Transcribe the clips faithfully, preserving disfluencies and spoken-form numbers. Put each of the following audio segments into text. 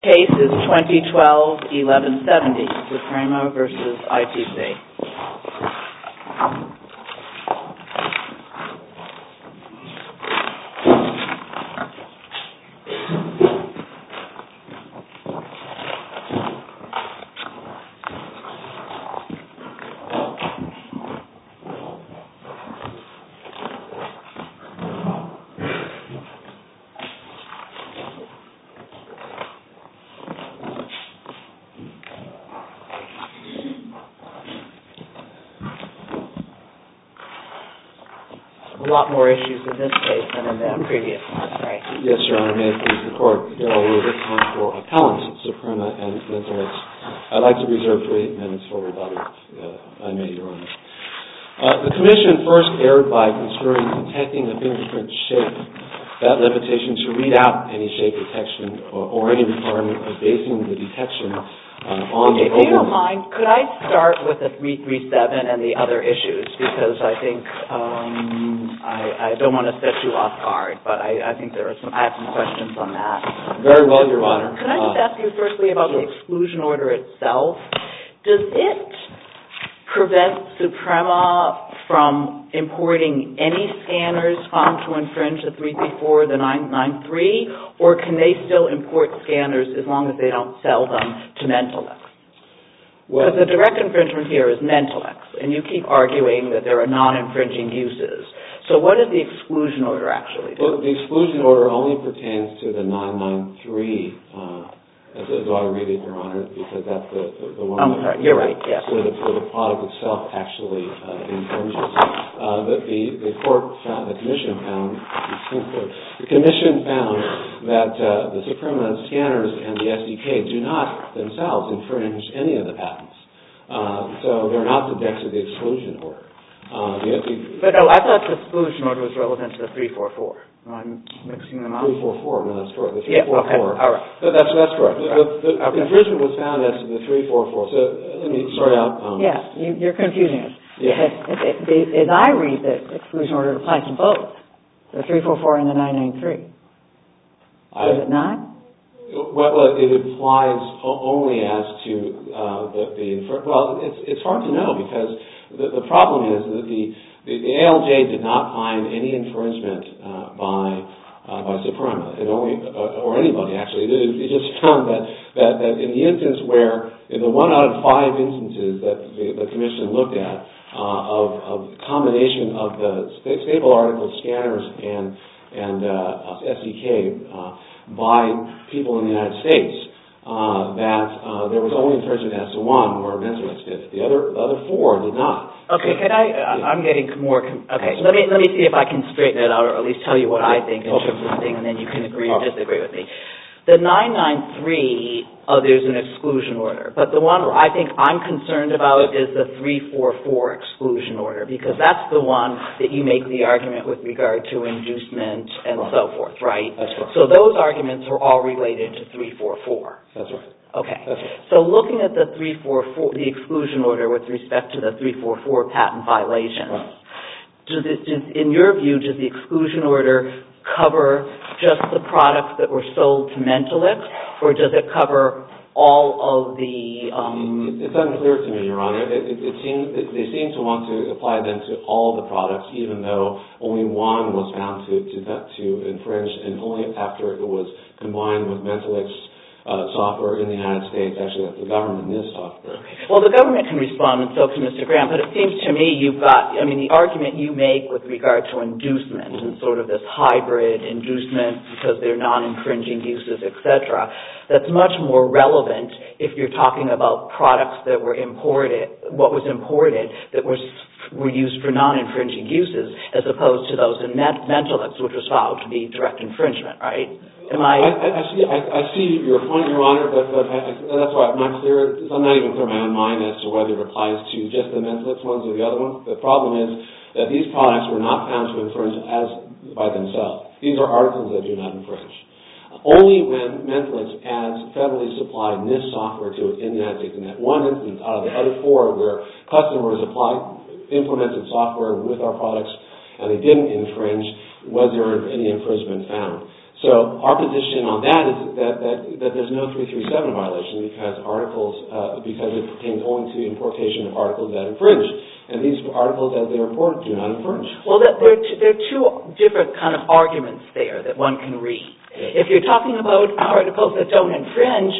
Case is twenty twelve eleven seventy, Suprema versus I T C. A lot more issues in this case than in the previous one, right? Yes, Your Honor. May it please the Court, Darrell Wu, this time for appellants, Suprema and Mentalix. I'd like to reserve three minutes for rebuttal, if I may, Your Honor. Uh, the Commission first erred by construing detecting the fingerprint shape, that limitation to read out any shape detection or, or any requirement of basing the detection uh, on the... If you don't mind, could I start with the three three seven and the other issues, because I think um, I, I don't want to set you off guard, but I, I think there are some I have some questions on that. Very well, Your Honor. Can I just ask you firstly about the exclusion order itself? Does it prevent Suprema from importing any scanners found to infringe the three three four, the nine ninety-three, or can they still import scanners as long as they don't sell them to Mentalix? Because the direct infringement here is Mentalix, and you keep arguing that there are non-infringing uses. So what does the exclusion order actually do? Well, the exclusion order only pertains to the nine ninety-three, uh, as, as I read it, Your Honor, because that's the, the, the one I'm that, sorry, you're right, yes. where, the, where the product itself actually uh, infringes. Uh, the, the, the court found, the Commission found, the Commission found that uh, the Suprema scanners and the S D K do not themselves infringe any of the patents. Uh, so they're not subject to the exclusion order. Uh, the, the, but no, I thought the exclusion order was relevant to the three four four. I'm mixing them up. three four four, no, that's correct. The three four four. Yeah, okay, all right. So that's, that's correct. The, the okay. infringement was found as to the three four four. So let me start out. Um, yeah, you, you're confusing us. Yeah. As, as, as I read the exclusion order, it applies to both, the three four four and the nine ninety-three. Does it not? Well, well, it applies only as to uh, the, the well, it's, it's hard to know because the, the problem is that the The, the A L J did not find any infringement uh, by uh, by Suprema, it only uh, or anybody actually. It, it just found that, that that in the instance where in the one out of five instances that the, the Commission looked at uh, of of combination of the staple article scanners and and uh, S D K uh, by people in the United States. Uh, that uh, there was only infringement as to one where Mentalix did it. The other, the other four did not. Okay, can I? Uh, I'm getting more. Okay, let me let me see if I can straighten it out, or at least tell you what I think in okay. terms of the thing, and then you can agree or disagree with me. The nine ninety-three, uh, there's an exclusion order, but the one I think I'm concerned about is the three four four exclusion order, because that's the one that you make the argument with regard to inducement and right. so forth, right? That's right. So those arguments are all related to three four four. That's right. Okay. That's right. So looking at the three four four, the exclusion order with respect to the three four four patent violations, right. does it, does, in your view, does the exclusion order cover just the products that were sold to Mentalix, or does it cover all of the... Um, it's unclear to me, Your Honor. It, it, it seems, it, they seem to want to apply them to all the products, even though only one was found to, to, to infringe, and only after it was combined with Mentalix uh, software in the United States. Actually, that's the government in this software. Well, the government can respond, and so can Mister Graham, but it seems to me you've got, I mean, the argument you make with regard to inducement and sort of this hybrid inducement because they're non-infringing uses, et cetera, that's much more relevant if you're talking about products that were imported, what was imported, that was were used for non-infringing uses, as opposed to those in Mentalix, which was found to be direct infringement, right? Am I... I, I, see, I, I see your point, Your Honor, but, but I, that's why I'm not clear. I'm not even clear in my own mind as to whether it applies to just the Mentalix ones or the other ones. The problem is that these products were not found to infringe as by themselves. These are articles that do not infringe. Only when Mentalix adds federally supplied N I S T software to it in the United States, in that one instance out of the other four where customers applied implemented software with our products and they didn't infringe, was there any infringement found. So our position on that is that, that, that there's no three thirty-seven violation because articles, uh, because it pertains only to importation of articles that infringe. And these articles, as they are imported, do not infringe. Well, there are, two, there are two different kind of arguments there that one can read. If you're talking about articles that don't infringe,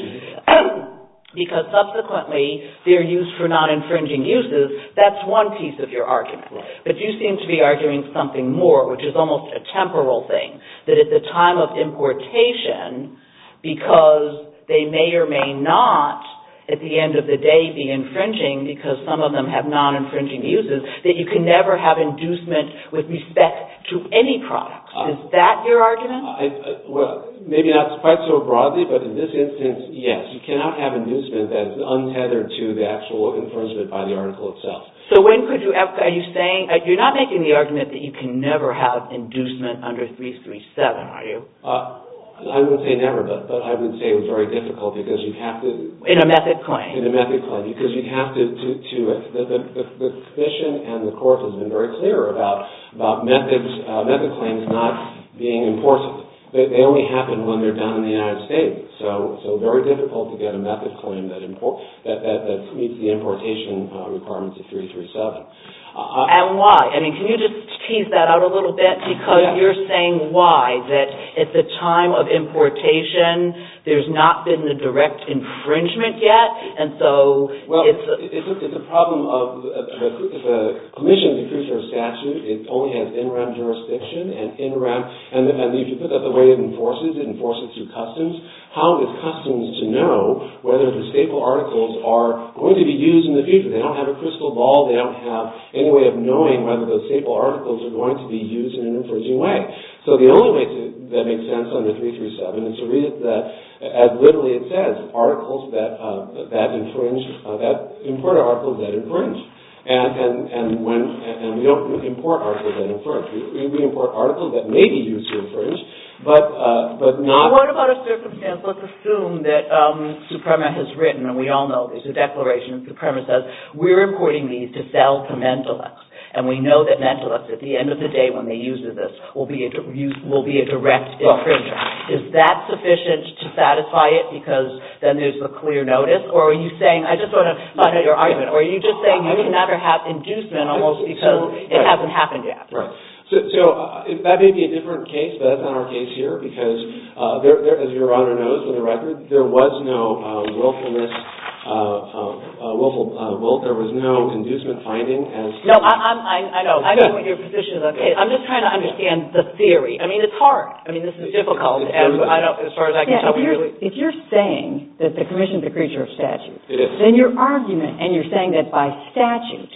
because subsequently they're used for non-infringing uses, that's one piece of your argument. Right. But you seem to be arguing something more, which is almost a temporal thing, that at the time of importation, because they may or may not, at the end of the day, be infringing because some of them have non-infringing uses, that you can never have inducement with respect to any products. Uh, is that your argument? I, I, well, maybe not quite so broadly, but in this instance, yes. You cannot have inducement that is untethered to the actual infringement by the article itself. So when could you have, are you saying, you're not making the argument that you can never have inducement under three thirty-seven, are you? Uh, I wouldn't say never, but, but I would say it was very difficult because you have to... In a method claim. In a method claim, because you have to... to, to the, the, the, the Commission and the Court has been very clear about, about methods, uh, method claims not being important. They, they only happen when they're done in the United States. So so very difficult to get a method claim that, import, that, that, that meets the importation uh, requirements of three thirty-seven. Uh, and why? I mean, can you just tease that out a little bit? Because yeah. You're saying why, that at the time of importation, there's not been the direct infringement yet, and so well, it's... A, it's, a, it's a problem of the, the, the Commission's Precursor statute. It only has in rem jurisdiction, and in rem, and, and if you put that the way it enforces, it enforces through customs. How is customs to know whether the staple articles are going to be used in the future? They don't have a crystal ball. They don't have any way of knowing whether those staple articles are going to be used in an infringing way. So the only way to, that makes sense under three thirty-seven is to read it that, as literally it says, articles that uh, that infringe, uh, that import articles that infringe. And, and, and when and we don't import articles that infringe. We, we import articles that may be used to infringe, but uh, but not... What about a circumstance, let's assume that um, Suprema has written, and we all know there's a declaration, Suprema says, we're importing these to sell to Mentalux. And we know that Mentalux, at the end of the day, when they use this, will be a, will be a direct infringer. Is that sufficient to satisfy it because then there's a clear notice? Or are you saying, I just want to find out your argument, or are you just saying you can never have inducement almost because it hasn't happened yet? Right. So, so uh, that may be a different case, but that's not our case here because, uh, there, there, as Your Honor knows from the record, there was no uh, willfulness, uh, uh, uh, willful, uh, will, there was no inducement finding as... No, I, I'm, I, I know. I know what your position is on the case. I'm just trying to understand the theory. I mean, it's hard. I mean, this is difficult, it's, it's and I don't, as far as I can yeah, tell, if we you're, really... If you're saying that the Commission's a creature of statute, it is. Then your argument, and you're saying that by statute,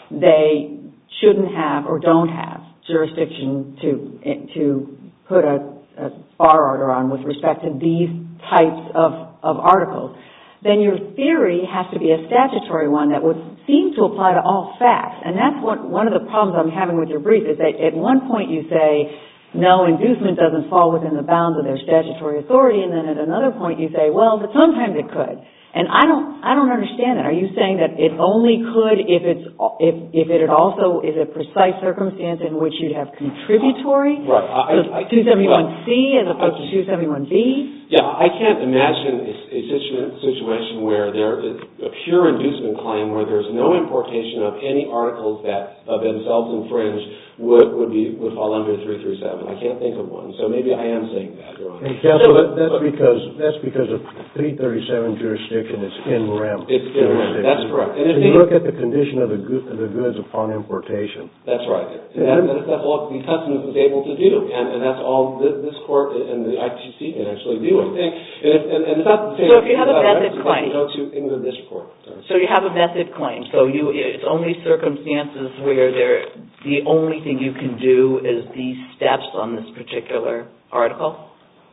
they shouldn't have or don't have jurisdiction to to put a, a bar order on with respect to these types of, of articles, then your theory has to be a statutory one that would seem to apply to all facts. And that's what one of the problems I'm having with your brief is that at one point you say, no, inducement doesn't fall within the bounds of their statutory authority, and then at another point you say, well, but sometimes it could. And I don't, I don't understand that. Are you saying that it only could if it's, if, if it also is a precise circumstance in which you'd have contributory? Right. I, so two seventy-one C as opposed to two seventy-one B? Yeah, I can't imagine a, a situ- situation where there is a pure inducement claim where there's no importation of any articles that uh, themselves infringe would, would be, would fall under three thirty-seven. I can't think of one. So maybe I am saying that, Your Honor. And counsel, that, that's because, that's because of three thirty-seven jurisdiction. It's in rem. It's in rem. That's correct. And if you look at the condition of the, go- the goods upon importation. That's right. And that, that's, that's all the customs is able to do. And, and that's all this, this court and the I T C can actually do, I think. And, if, and, and it's not the same. So if you have a method claim. Go to England District Court. Sorry. So you have a method claim. So you, it's only circumstances where there, the only thing you can do is these steps on this particular article?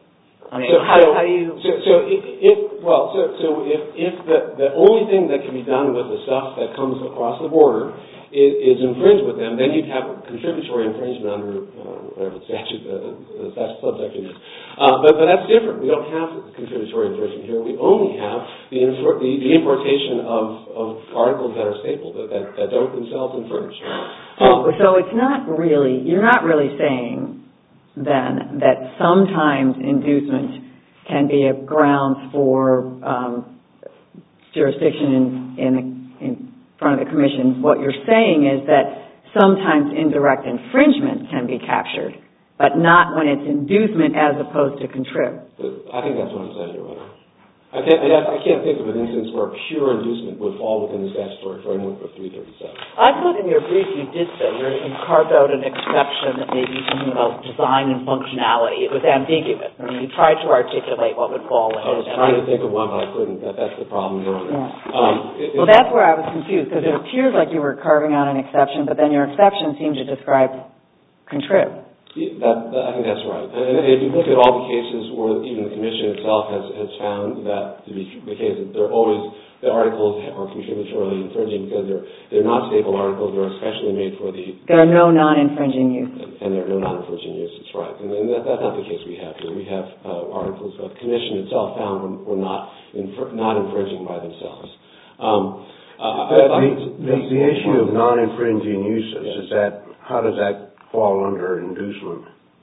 I mean, so, how, so, how do you... So, so if, if, well, so, so if, if the, the only thing that can be done with the stuff that comes across the border is, is infringed with them, then you'd have a contributory infringement under uh, whatever the statute, uh, the subsection is. Uh, but, but that's different. We don't have contributory infringement here. We only have the, infor- the, the importation of, of articles that are staple, that, that, that don't themselves infringe. Um, so it's not really, you're not really saying then, that sometimes inducement can be a grounds for um, jurisdiction in, in, in front of the commission. What you're saying is that sometimes indirect infringement can be captured, but not when it's inducement as opposed to contrib. I think that's what I'm saying, Your Honor. I can't, I can't think of an instance where pure inducement would fall within the statutory framework of three thirty-seven. I thought in your brief you did say you carved out an exception that maybe something about design and functionality. It was ambiguous. I mean, you tried to articulate what would fall in I was it. trying to think of one, but I couldn't. That, that's the problem, Your Honor. Yeah. Um, it, well, that's where I was confused, because it appears like you were carving out an exception, but then your exception seemed to describe contrib. That, that, I think that's right. And if you look at all the cases where even the Commission itself has, has found that to be the case, that they're always, the articles are contributorily infringing because they're they're not staple articles, they're especially made for the... There are no non-infringing uses. And, and there are no non-infringing uses, right. And, and that, that's not the case we have here. We have uh, articles that the Commission itself found were, were not, infr- not infringing by themselves. Um, uh, the, the, the, the issue of non-infringing uses, yes. is that, how does that fall under inducement?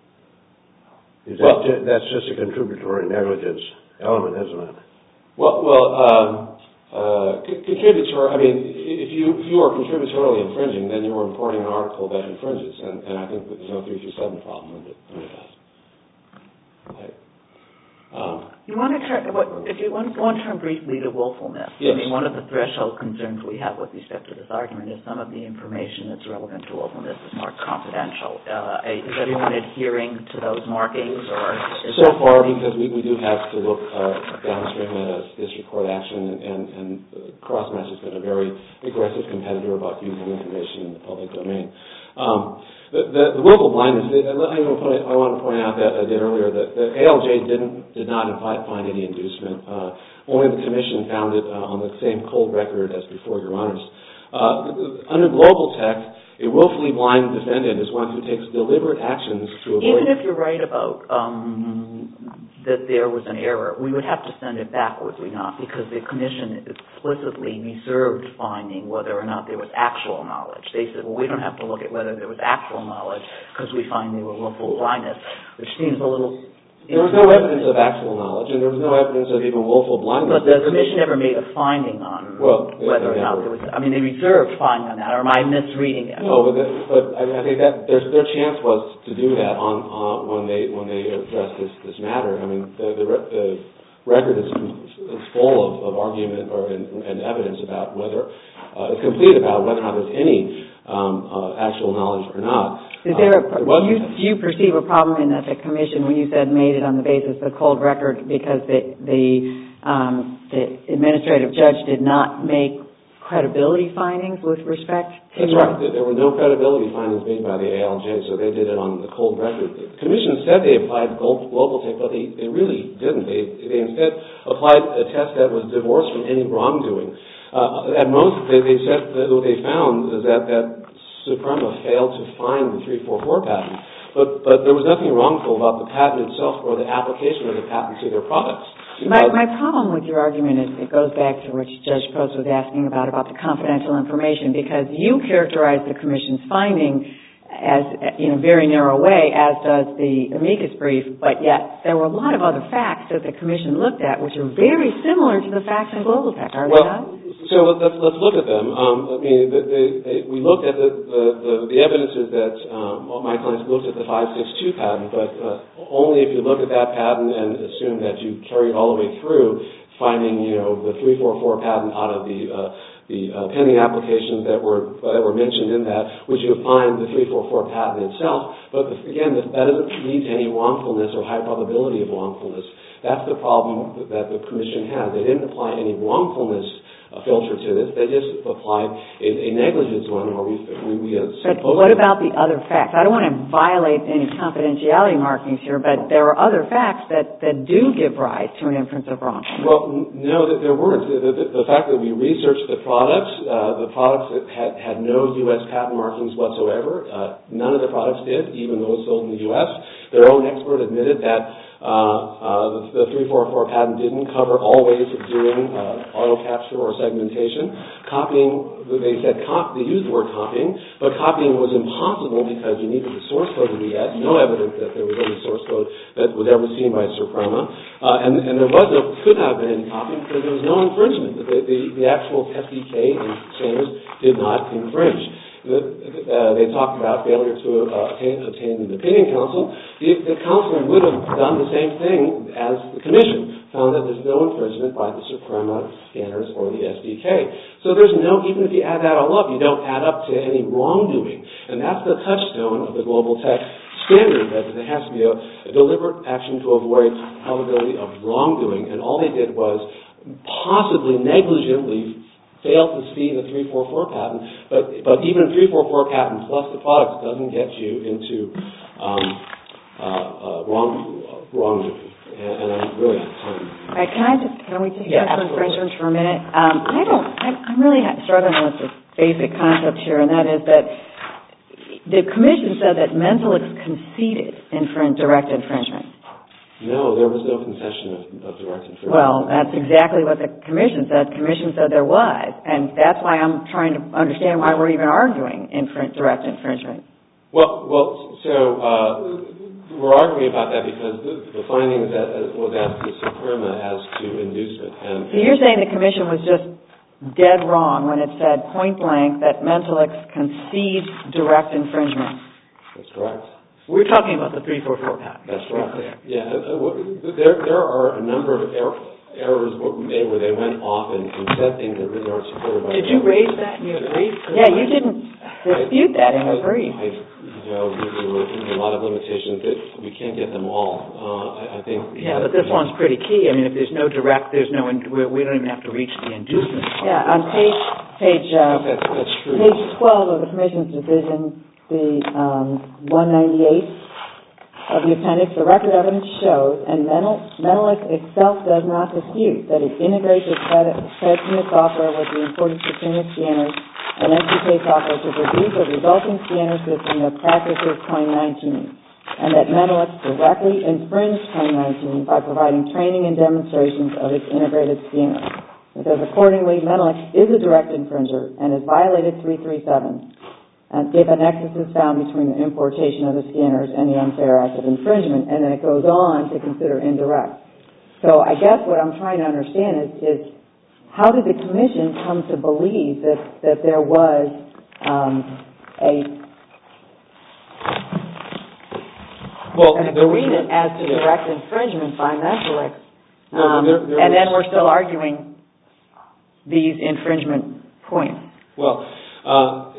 Is that well, ju- that's just a contributory negligence element, isn't it? Well, well, um, uh, c- contributory. I mean, if you if you are contributorily infringing, then you are importing an article that infringes, and, and I think that there's no three through seven problem under, under that. Right. Um, You want to turn, what, if you want, want to turn briefly to willfulness. Yes. I mean, one of the threshold concerns we have with respect to this argument is some of the information that's relevant to willfulness is marked confidential. Uh, is everyone adhering to those markings, or is so far, because we, we do have to look uh, downstream at a district court action, and, and uh, Crossmatch has been a very aggressive competitor about using information in the public domain. Um, The, the, the willful blindness, I, I want to point out that I did earlier that the A L J didn't, did not find any inducement. Uh, only the Commission found it uh, on the same cold record as before, Your Honors. Uh, under Global Tech, a willfully blind defendant is one who takes deliberate actions to avoid... Even if you're right about um, that there was an error, we would have to send it back, would we not? Because the Commission explicitly reserved finding whether or not there was actual knowledge. They said, well, we don't have to look at whether there was actual knowledge because we find there were willful blindness, which seems a little... There was no evidence of actual knowledge, and there was no evidence of even willful blindness. But the Commission never made a finding on well, whether or not there was... I mean, they reserved finding on that, or am I misreading it? No, but, the, but I think that their, their chance was to do that on uh, when they when they addressed this, this matter. I mean, the, the, the record is, is full of, of argument or and, and evidence about whether... Uh, it's complete about whether or not there's any um, uh, actual knowledge or not. Is there a, uh, do, you, do you perceive a problem in that the Commission, when you said made it on the basis of the cold record, because the the, um, the administrative judge did not make credibility findings with respect to... That's right. There were no credibility findings made by the A L J, so they did it on the cold record. The Commission said they applied Global Tech, but they, they really didn't. They, they instead applied a test that was divorced from any wrongdoing. Uh, at most, they, they said that what they found is that, that Suprema failed to find the three forty-four patent, but, but there was nothing wrongful about the patent itself or the application of the patent to their products. My, my problem with your argument is it goes back to what Judge Post was asking about, about the confidential information, because you characterize the Commission's finding as, in a very narrow way, as does the amicus brief, but yet there were a lot of other facts that the Commission looked at which are very similar to the facts in Global Tech, are well, they not? So let's, let's look at them. Um, I mean, the, the, the, we looked at the, the, the, the evidences that um, well, my clients looked at the five sixty-two patent, but uh, only if you look at that patent and assume that you carry it all the way through, finding, you know, the three forty-four patent out of the uh, the uh, pending applications that were uh, that were mentioned in that, would you find the three forty-four patent itself? But the, again, that doesn't lead to any wrongfulness or high probability of wrongfulness. That's the problem that the Commission has. They didn't apply any wrongfulness a filter to this. They just applied a, a negligence one where we, we, we uh, But what about the other facts? I don't want to violate any confidentiality markings here, but there are other facts that, that do give rise to an inference of wrongfulness. Well, no, there weren't. The, the, the fact that we researched the products, uh, the products that had, had no U S patent markings whatsoever, uh, none of the products did, even those sold in the U S Their own expert admitted that Uh, uh, the, the three forty-four patent didn't cover all ways of doing uh, auto capture or segmentation. Copying, they said cop, they used the word copying, but copying was impossible because you needed the source code to do that. No evidence that there was any source code that was ever seen by Suprema, uh, and, and there was no, could not have been any copying because there was no infringement. The, the, the actual S D K and standards did not infringe. The, uh, they talked about failure to uh, obtain, obtain an opinion counsel. The, the counsel would have done the same thing as the commission, found that there's no infringement by the Suprema scanners or the S D K. So there's no, even if you add that all up, you don't add up to any wrongdoing. And that's the touchstone of the Global Tech standard, that there has to be a, a deliberate action to avoid probability of wrongdoing. And all they did was possibly negligently failed to see the three forty-four patent, but but even three forty-four patent plus the products doesn't get you into um, uh, uh, wrong wrongdoing. And, and I'm really on time. All right, can I just can we just yeah, turn to infringement for a minute? Um, I don't. I'm, I'm really struggling with the basic concept here, and that is that the commission said that Mentalix conceded infringe, direct infringement. No, there was no concession of, of direct infringement. Well, that's exactly what the commission said. The commission said there was, and that's why I'm trying to understand why we're even arguing infring, direct infringement. Well, well, so uh, we're arguing about that because the, the finding is that uh, was asked to Suprema as to inducement. And so you're saying the commission was just dead wrong when it said point blank that Mentalix concedes direct infringement. That's correct. We're talking about the three forty-four patent. That's right. Yeah, uh, there there are a number of er- errors made where they went off and, and said things that really aren't supported by. Did you raise that in your brief? Yeah, you didn't dispute that in your brief. I, you know, there were a lot of limitations that we can't get them all. Uh, I, I think. Yeah, but this one's pretty key. I mean, if there's no direct, there's no. We don't even have to reach the inducement. Yeah, on page page uh, that's, that's true. page twelve of the commission's decision. The um, one ninety-eight of the appendix, the record evidence shows, and Mentalix itself does not dispute, that it integrates its FedSmith software with the imported Katrina scanners and S D K software to produce a resulting scanner system that practices Claim nineteen, and that Mentalix directly infringed Claim nineteen by providing training and demonstrations of its integrated scanner. It says, accordingly, Mentalix is a direct infringer and has violated three thirty-seven. And if a nexus is found between the importation of the scanners and the unfair act of infringement, and then it goes on to consider indirect. So I guess what I'm trying to understand is, is how did the commission come to believe that, that there was um, a well, an there agreement was, as to yeah. direct infringement by Mentalix, No, um, there, there and was, then we're still arguing these infringement points? Well, uh,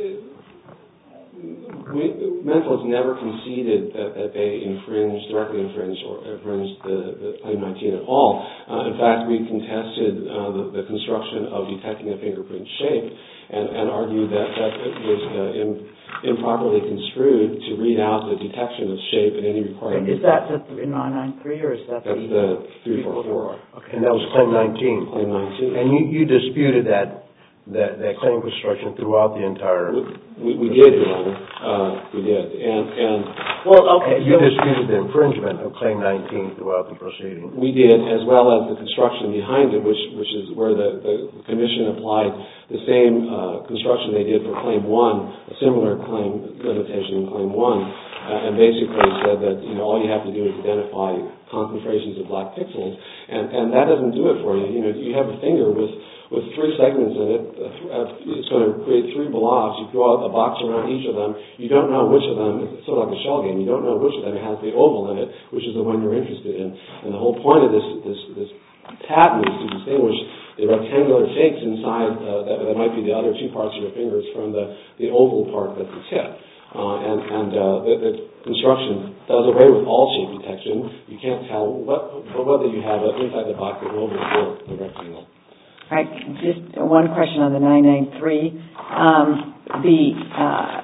we, Mentalix never conceded that, that they infringed, directly infringed or infringed the, the Claim nineteen at all. Uh, in fact, we contested uh, the, the construction of detecting a fingerprint shape and, and argued that, that it was uh, in, improperly construed to read out the detection of shape in any requirement. Is that the nine ninety-three or is that That's the... the three forty-four. Okay. And that was Claim nineteen. Claim nineteen. And you, you disputed that, that, that claim construction throughout the entire... We, we did, Your Honor. Uh, we did. And, and Well, okay, You so... disputed the infringement of Claim nineteen throughout the proceeding. we did, as well as the construction behind it, which, which is where the, the commission applied the same uh, construction they did for Claim one, a similar claim limitation in Claim one, uh, and basically said that, you know, all you have to do is identify concentrations of black pixels, and, and that doesn't do it for you. You know, you have a finger with with three segments in it. Uh, it's going to create three blobs. You draw a box around each of them. You don't know which of them, it's sort of like a shell game, you don't know which of them has the oval in it, which is the one you're interested in. And the whole point of this this, this patent is to distinguish the rectangular shapes inside, uh, that, that might be the other two parts of your fingers, from the, the oval part that's the tip. Uh, and and uh, the, the construction does away with all shape detection. You can't tell what, whether you have it inside the box the oval or the rectangle. All right, just one question on the nine ninety-three. Um, the uh,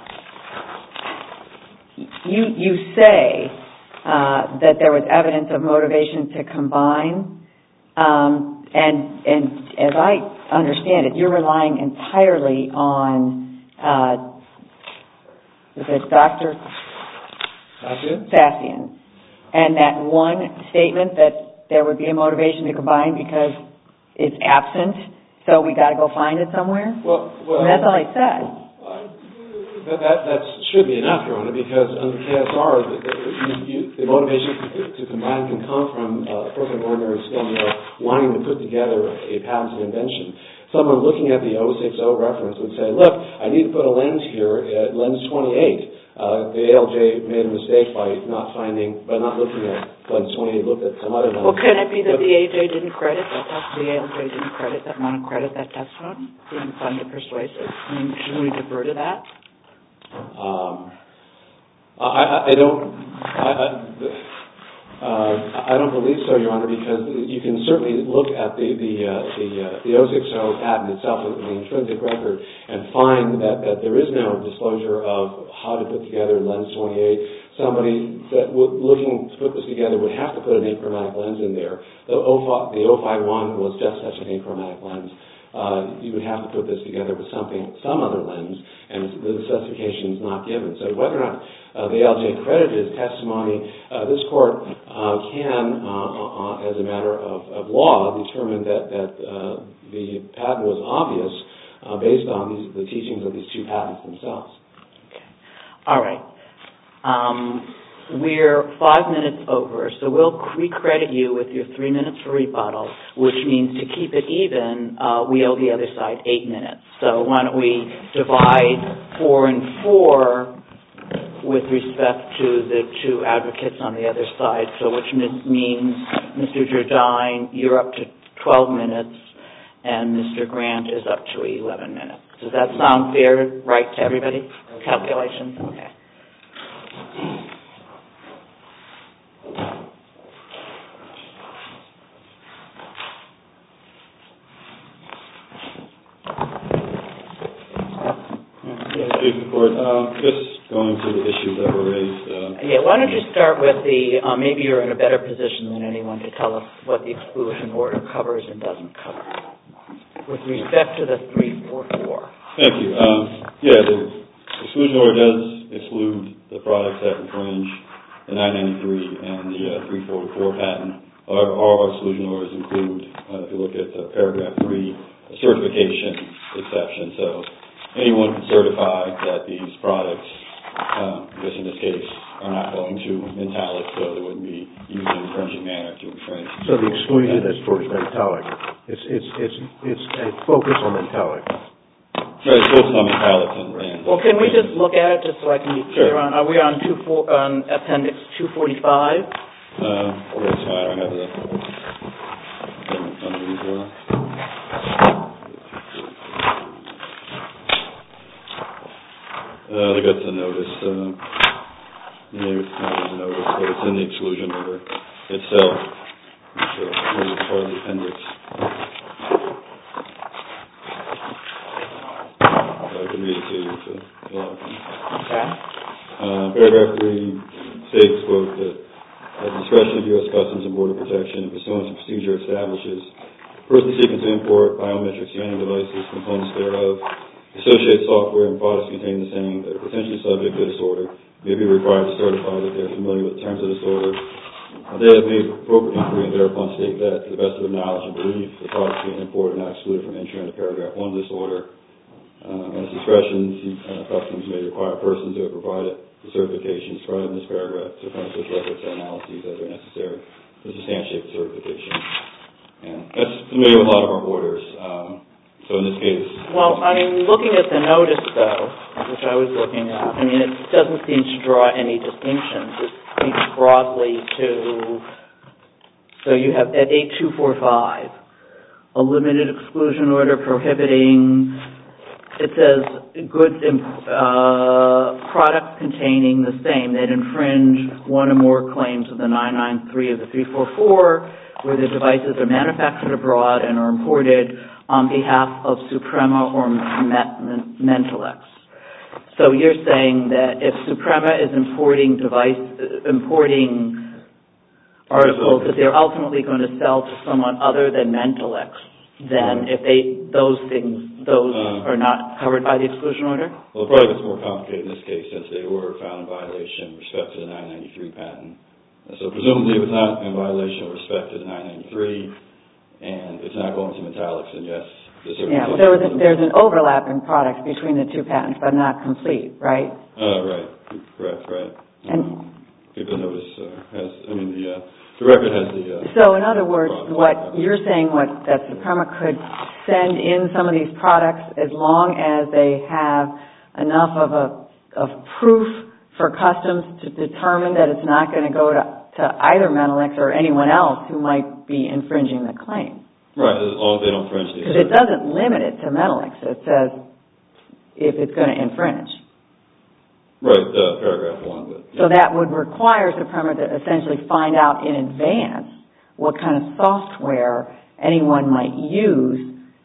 you you say uh, that there was evidence of motivation to combine, um, and and as I understand it, you're relying entirely on uh, is it Doctor Sassian? Sassian. And that one statement that there would be a motivation to combine because it's absent, so we got to go find it somewhere? Well, well and that's all I said. That, that, that should be enough, Your Honor, because under K S R, the, the, you, the motivation to, to combine can come from uh, a person of ordinary skill in the art wanting to put together a patented invention. Someone looking at the oh six oh reference would say, look, I need to put a lens here at lens twenty-eight. Uh, the A L J made a mistake by not finding, by not looking at lens twenty-eight, looked at some other lens. Well, can it be that but, the A J didn't credit that, the A L J didn't credit that, want to credit that testimony? Didn't find it persuasive? I mean, should we defer to that? Um, I, I, I don't, I, I, uh, I don't believe so, Your Honor, because you can certainly look at the the uh, the, uh, the oh six oh patent itself, the intrinsic record, and find that, that there is no disclosure of how to put together lens twenty-eight. Somebody that w- looking to put this together would have to put an achromatic lens in there. The oh fifty-one was just such an achromatic lens. Uh, you would have to put this together with something, some other lens, and the specification is not given. So whether or not uh, the A L J credited his testimony, uh, this court uh, can, uh, uh, as a matter of, of law, determine that, that uh, the patent was obvious uh, based on these, the teachings of these two patents themselves. Okay. All right. Um, we're five minutes over, so we'll recredit you with your three minutes for rebuttal, which means to keep it even, uh, we owe the other side eight minutes. So why don't we divide four and four with respect to the two advocates on the other side, so which means, Mister Jardine, you're up to twelve minutes, and Mister Grant is up to eleven minutes. Does that sound fair, right, to everybody? Calculations? Okay. Um, just going to the issues that were raised. Uh, yeah, why don't you start with the, uh, maybe you're in a better position than anyone to tell us what the exclusion order covers and doesn't cover. With respect to the three four four. Thank you. Um, yeah, the exclusion order does exclude the products that infringe the nine ninety-three and the uh, three forty-four patent. Our, all our exclusion orders include, uh, if you look at uh, paragraph three, a certification exception. So anyone can certify that these products, um, I guess in this case, are not going to metallic, so they wouldn't be used in an infringing manner to infringe. So the exclusion is towards metallic. It's it's it's it's a focus on metallic. Right, it's focused on metallics and, and well, can we just look at it just so I can be clear sure. on? Are we on two four on appendix two forty five? Uh, that's fine. I have the thing in front of me as well. Uh, I think that's the notice. Uh, yeah, it's not in the notice, but it's in the exclusion order itself. So maybe it's part of the appendix. So I can read it to you. So, okay. Uh, paragraph three states, quote, that at the discretion of U S Customs and Border Protection, and pursuant to procedure establishes, person seeking to import biometric scanning devices, components thereof, associated software and products containing the same that are potentially subject to this order may be required to certify that they are familiar with the terms of this order. Uh, they have made appropriate inquiry and thereupon state that, to the best of their knowledge and belief, the products being imported are not excluded from entry under paragraph one of this order. Uh, at its discretion, uh, Customs may require persons who have provided the certifications provided in this paragraph to furnish such records and analyses as are necessary to substantiate the certification. And that's familiar with a lot of our orders. Um, So in this case... Well, I mean, looking at the notice, though, which I was looking at, I mean, it doesn't seem to draw any distinctions. It speaks broadly to... So you have at eight two four five, a limited exclusion order prohibiting... It says goods, uh, products containing the same that infringe one or more claims of the nine ninety-three of the three forty-four, where the devices are manufactured abroad and are imported on behalf of Suprema or Mentalex. So you're saying that if Suprema is importing device, uh, importing articles that they're ultimately going to sell to someone other than Mentalex, then if they those things those uh, are not covered by the exclusion order? Well, it probably gets more complicated in this case since they were found in violation with respect to the nine ninety-three patent. So presumably it was not in violation with respect to the nine ninety-three, and it's not going to metallics, and yes, the Yeah, well, there was a, there's an overlap in products between the two patents, but not complete, right? Uh, right, correct, right. And people notice uh, has, I mean, the, uh, the record has the... Uh, so in other words, what you're saying, what that Suprema could send in some of these products as long as they have enough of a of proof for customs to determine that it's not going to go to, to either Menelix or anyone else who might be infringing the claim. Right, as long as they don't infringe the... Because it doesn't limit it to Menelix. It says if it's going to infringe. Right, uh, paragraph one. But, yeah. So that would require Suprema to essentially find out in advance what kind of software anyone might use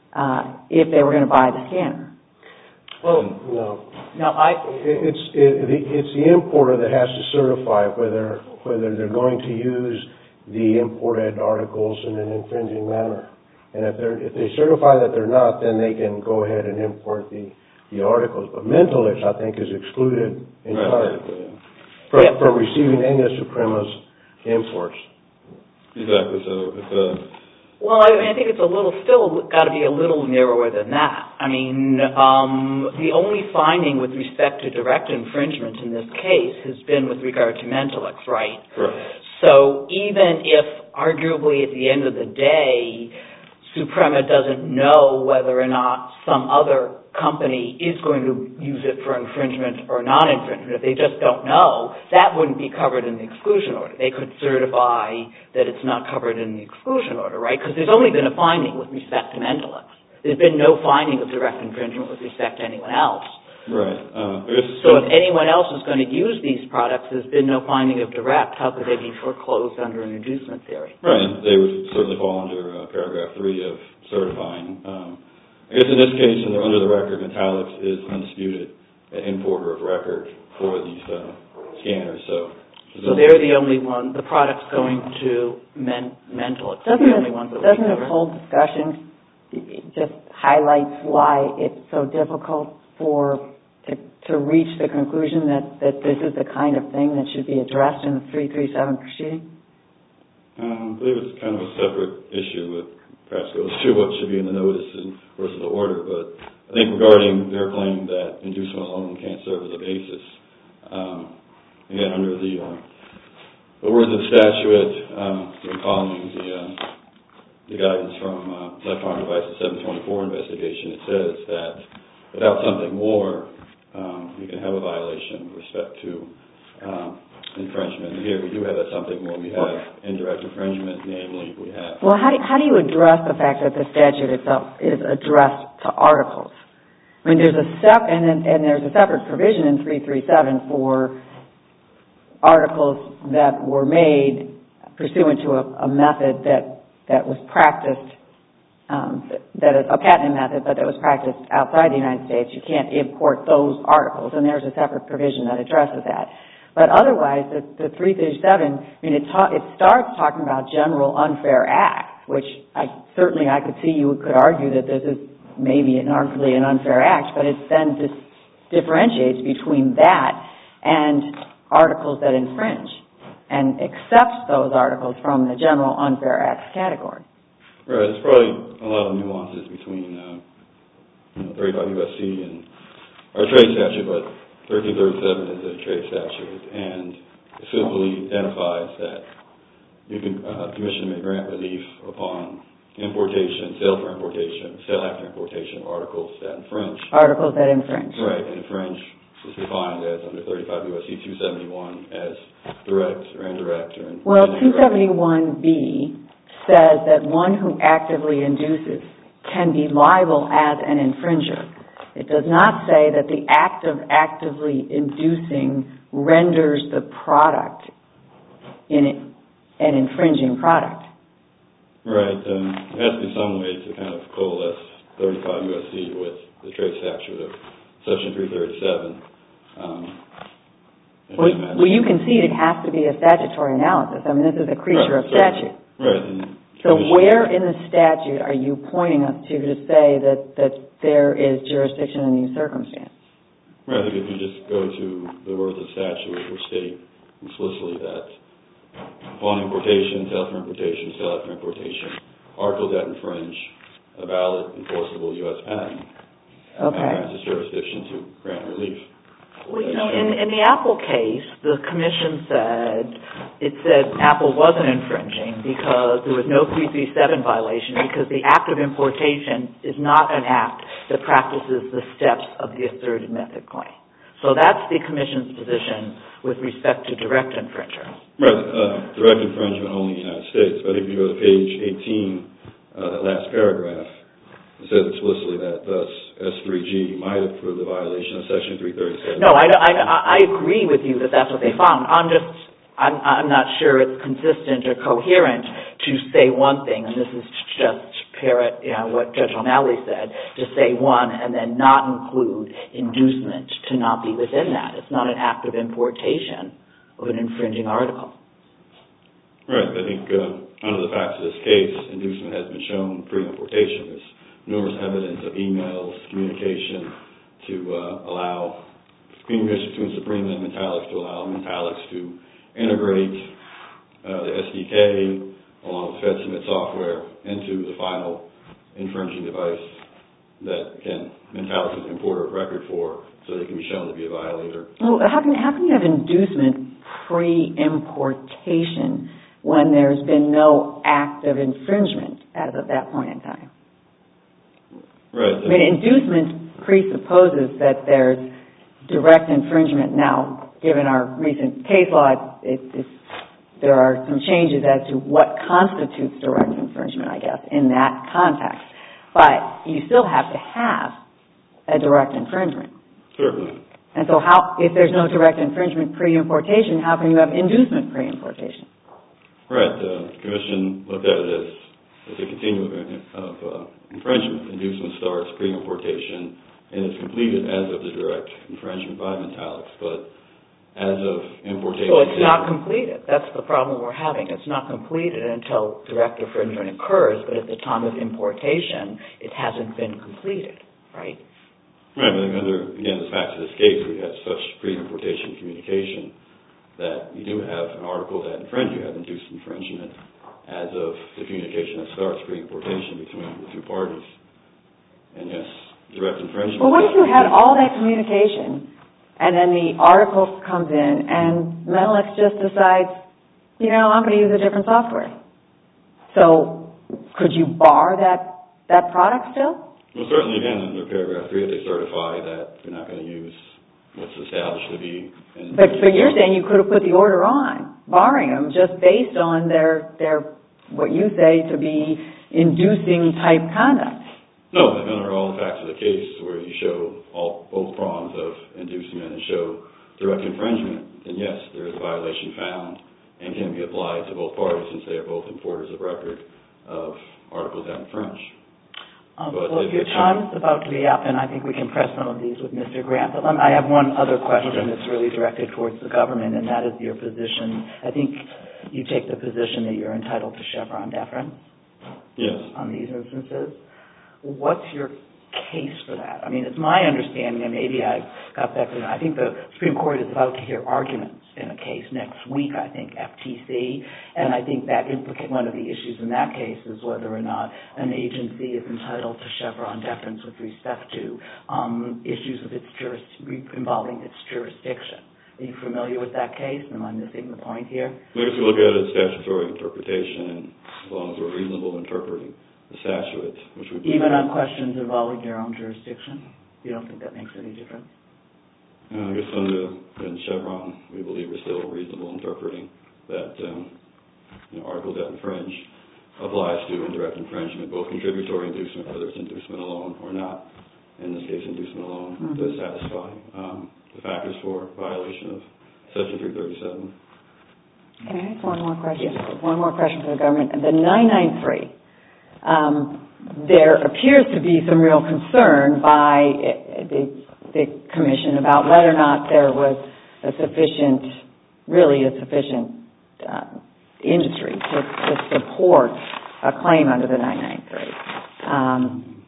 uh, if they were going to buy the scanner. Well, no. No, I... It's, it, it's the importer that has to certify whether, whether they're going to use the imported articles in an infringing manner. And if they're, if they certify that they're not, then they can go ahead and import the, the articles. But Mentelix, I think, is excluded entirely right, yeah. from, Yeah. from receiving any of Suprema's imports. Exactly, so if... Uh, Well, I, mean, I think it's a little, still got to be a little narrower than that. I mean, um, the only finding with respect to direct infringement in this case has been with regard to Mentelix, right? correct. So even if, arguably, at the end of the day, Suprema doesn't know whether or not some other company is going to use it for infringement or non-infringement, if they just don't know, that wouldn't be covered in the exclusion order. They could certify that it's not covered in the exclusion order, right? Because there's only been a finding with respect to Mentelix. There's been no finding of direct infringement with respect to anyone else. Right. Uh, I guess so if anyone else is going to use these products, there's been no finding of direct, how could they be foreclosed under an inducement theory? Right. They would certainly fall under uh, paragraph three of certifying. Um, I guess in this case, under, under the record, Mentelix is undisputed importer of record for these uh, scanners. So, so they're the only one. The products going to men, Mentelix are Doesn't the only this, ones that doesn't we this cover. whole discussion just highlights why it's so difficult for to, to reach the conclusion that, that this is the kind of thing that should be addressed in the three thirty-seven proceeding? Um, I believe it's kind of a separate issue that perhaps goes to what should be in the notice and versus the order, but I think regarding their claim that inducement alone can't serve as a basis, um, again, under the, uh, the words of the statute, um, following the, uh, the guidance from uh, Electronic Devices seven twenty-four investigation, it says that without something more, um, you can have a violation with respect to um, infringement. And here we do have that something more. We have indirect infringement, namely we have... Well, how do, how do you address the fact that the statute itself is addressed to articles? I mean, there's a sep- and, then, and there's a separate provision in three thirty-seven for articles that were made pursuant to a, a method that, that was practiced Um, that is a patented method, but that was practiced outside the United States. You can't import those articles, and there's a separate provision that addresses that. But otherwise, the, the three thirty-seven, I mean, it, ta- it starts talking about general unfair acts, which I certainly I could see you could argue that this is maybe an arguably an unfair act, but it then dis- differentiates between that and articles that infringe, and accepts those articles from the general unfair acts category. Right, there's probably a lot of nuances between uh, you know, thirty-five U S C and our trade statute, but thirteen thirty-seven is a trade statute, and it simply identifies that you can, uh, the Commission may grant relief upon importation, sale for importation, sale after importation of articles that infringe. Articles that infringe. Right, and infringe is defined as under thirty-five U S C two seventy-one as direct or indirect or indirect. Well, two seventy-one B says that one who actively induces can be liable as an infringer. It does not say that the act of actively inducing renders the product in an infringing product. Right. Um, there has to be some way to kind of coalesce thirty-five U S C with the trade statute of Section three thirty-seven. Um, well, well, you can see it has to be a statutory analysis. I mean, this is a creature right, of statute. Right. And so where in the statute are you pointing us to to say that, that there is jurisdiction in these circumstances? Right. I think if you just go to the words of statute, which state explicitly that upon importation, sale for importation, sale after importation, articles that infringe a valid, enforceable U S patent. Okay. And grants its jurisdiction to grant relief. Well, you know, in, in the Apple case, the commission said, it said Apple wasn't infringing because there was no three thirty-seven violation because the act of importation is not an act that practices the steps of the asserted method claim. So that's the commission's position with respect to direct infringer. Right, uh, direct infringement only in the United States. But if you go to page eighteen, uh, that last paragraph, it says explicitly that thus S three G might have proved a violation of Section three thirty-seven. No, I, I, I agree with you that that's what they found. I'm just, I'm, I'm not sure it's consistent or coherent to say one thing, and this is just parrot, you know, what Judge O'Malley said, to say one and then not include inducement to not be within that. It's not an act of importation of an infringing article. Right, I think uh, under the facts of this case, inducement has been shown pre-importation. There's numerous evidence of emails, communication to uh, allow communication between Supreme and Metallics to allow Metallics to integrate uh, the S D K along with FedSubmit software into the final infringing device that, again, Metallics is the importer of record for, so they can be shown to be a violator. Well, how can, how can you have inducement pre-importation when there's been no act of infringement as of that point in time? Right. I mean, inducement presupposes that there's direct infringement. Now, given our recent case law, it, it's, there are some changes as to what constitutes direct infringement, I guess, in that context. But you still have to have a direct infringement. Certainly. And so how, if there's no direct infringement pre-importation, how can you have inducement pre-importation? Right. The Commission looked at it as, as a continuum of uh, infringement. Inducement starts pre-importation and is completed as of the direct infringement by Metallics, but as of importation. So it's not completed. That's the problem we're having. It's not completed until direct infringement occurs, but at the time of importation, it hasn't been completed, right? Right, but under, again, the facts of this case, we have such pre-importation communication that you do have an article that infringes, you have induced infringement as of the communication that starts pre-importation between the two parties. And yes, direct infringement. Well, what if you had all that communication and then the article comes in and Metallics just decides, you know, I'm going to use a different software. So could you bar that, that product still? Well, certainly, again, under paragraph three, they certify that they're not going to use what's established to be. But, but you're saying you could have put the order on, barring them, just based on their, their what you say to be inducing type conduct. No, under all the facts of the case, where you show all both prongs of inducement and show direct infringement, then yes, there is a violation found and can be applied to both parties since they are both importers of record of articles that infringe. Um, well, your time is about to be up, and I think we can press some of these with Mister Grant. But I have one other question that's really directed towards the government, and that is your position. I think you take the position that you're entitled to Chevron deference. Yes. On these instances. What's your case for that? I mean, it's my understanding, and maybe I got that wrong. I think the Supreme Court is about to hear arguments in a case next week, I think, F T C, and I think that implicate one of the issues in that case is whether or not an agency is entitled to Chevron deference with respect to um, issues of its juris, involving its jurisdiction. Are you familiar with that case? Am I missing the point here? I guess we look at it as statutory interpretation, and as long as we're reasonable interpreting the statute, which would be even on questions involving your own jurisdiction? You don't think that makes any difference? Uh, I guess under in Chevron, we believe we're still reasonable interpreting that um, you know, articles that infringe applies to indirect infringement, both contributory inducement, whether it's inducement alone or not. In this case, inducement alone mm-hmm. does satisfy um, the factors for violation of Section three thirty-seven. Can I ask one more question? Yes. One more question for the government. The nine ninety-three. Um, there appears to be some real concern by the, the Commission about whether or not there was a sufficient, really a sufficient uh, industry to, to support a claim under the nine ninety-three. Um,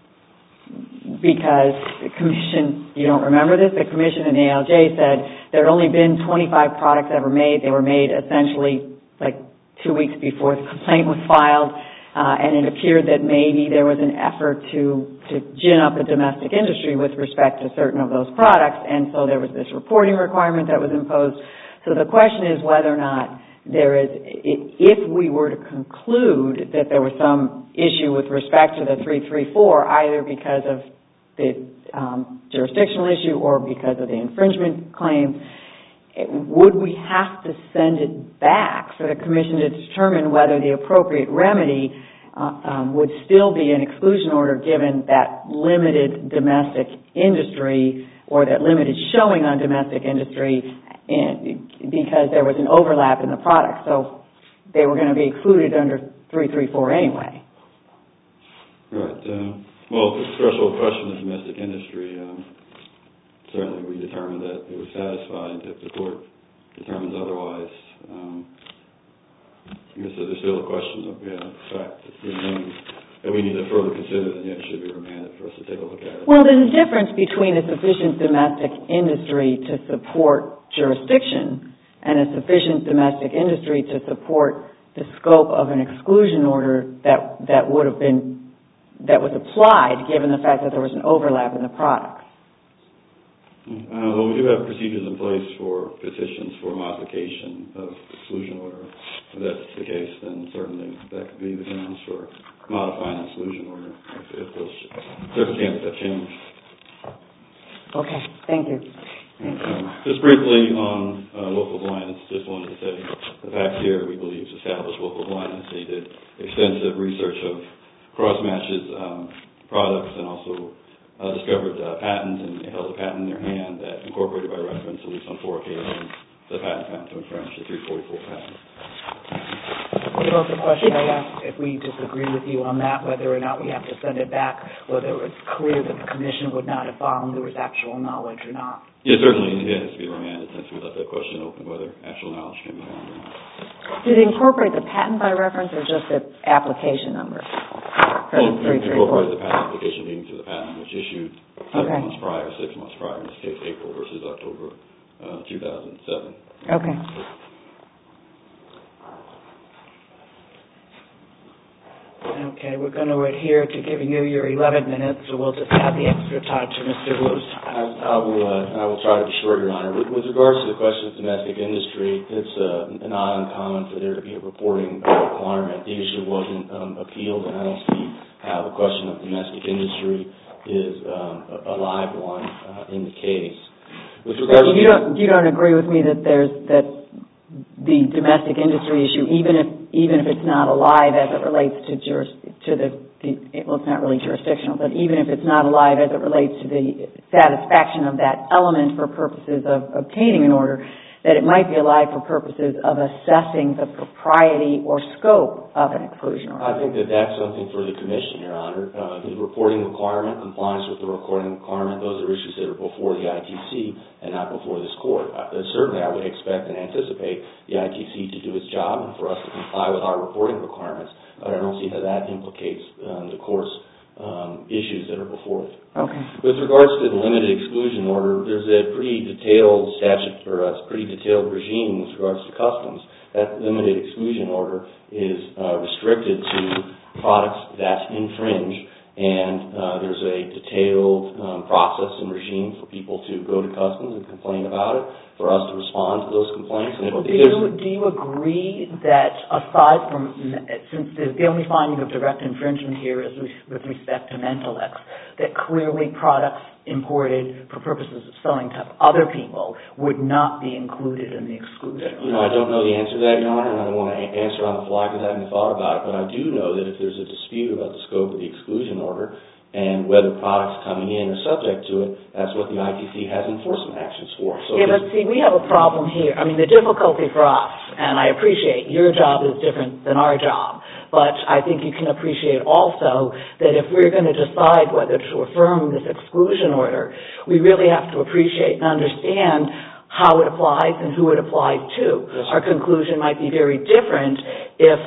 because the Commission, you don't remember this, the Commission and the A L J said there had only been twenty-five products ever made. They were made essentially like two weeks before the complaint was filed, uh, and it appeared that maybe there was an effort to, to gin up the domestic industry with respect to certain of those products, and so there was this reporting requirement that was imposed. So the question is whether or not there is, if we were to conclude that there was some issue with respect to the three three four, either because of the um, jurisdictional issue or because of the infringement claim, would we have to send it back for the Commission to determine whether the appropriate remedy uh, um, would still be an exclusion order given that limited domestic industry or that limited showing on domestic industry, and because there was an overlap in the product, so they were going to be excluded under three three four anyway. Right. Uh, well, the threshold question of domestic industry, um, certainly we determined that it was satisfied. If the court determines otherwise, um, I guess there's still a question of yeah, the fact that, that we need to further consider, then yeah, it should be remanded for us to take a look at it. Well, there's a difference between a sufficient domestic industry to support jurisdiction and a sufficient domestic industry to support the scope of an exclusion order that that would have been that was applied given the fact that there was an overlap in the products. Uh, well, we do have procedures in place for petitions for modification of exclusion order. If that's the case, then certainly that could be the grounds for modifying the exclusion order if, if those circumstances have changed. Okay, thank you. Um, just briefly on uh, local blindness, just wanted to say the facts here we believe established local blindness. They did extensive research of cross-matches um, products and also uh, discovered uh, patents and held a patent in their hand that incorporated by reference at least on four occasions the patent found to infringe the three forty-four patent. What about the question I asked, if we disagree with you on that, whether or not we have to send it back, whether it's clear that the Commission would not have found there was actual knowledge or not? Yeah, certainly it has to be remanded since we left that question open whether actual knowledge can be found or not. Did it incorporate the patent by reference or just the application number? Well, it incorporated the patent application leading to the patent, which issued seven okay. months prior, six months prior, in this case April versus October uh, two thousand seven. Okay. Okay, we're going to adhere to giving you your eleven minutes, so we'll just add the extra time to Mister Luce. I, I will. Uh, I will try to be short, Your Honor. With, with regards to the question of domestic industry, it's uh, not uncommon for there to be a reporting requirement. The issue wasn't um, appealed, and I don't see how the question of domestic industry is um, a, a live one uh, in the case. With regards, you don't you don't agree with me that there's that the domestic industry issue, even if even if it's not alive as it relates to juris, to the, the well, it's not really jurisdictional, but even if it's not alive as it relates to the satisfaction of that element for purposes of obtaining an order, that it might be alive for purposes of assessing the propriety or scope of an exclusion order. I think that that's something for the Commission, Your Honor. Uh, the reporting requirement, compliance with the reporting requirement, those are issues that are before the I T C and not before this Court. Uh, certainly I would expect and anticipate the I T C to do its job and for us to comply with our reporting requirements, but I don't see how that implicates um, the Court's um, issues that are before it. Okay. With regards to the limited exclusion order, there's a pretty detailed statute or a pretty detailed regime with regards to customs. That limited exclusion order is uh, restricted to products that infringe, and uh, there's a detailed um, process and regime for people to go to customs and complain about it, for us to respond to those complaints. And well, if, do, you, do you agree that aside from, since the only finding of direct infringement here is with respect to Mentalex, that clearly products imported for purposes of selling to other people would not be included in the exclusion? You know, I don't know the answer to that, Your Honor, and I don't want to answer on the fly because I haven't thought about it, but I do know that if there's a dispute about the scope of the exclusion order and whether products coming in are subject to it, that's what the I T C has enforcement actions for. So yeah, but see, we have a problem here. I mean, the difficulty for us, and I appreciate your job is different than our job, but I think you can appreciate also that if we're going to decide whether to affirm this exclusion order, we really have to appreciate and understand how it applies and who it applies to. Yes, our conclusion might be very different if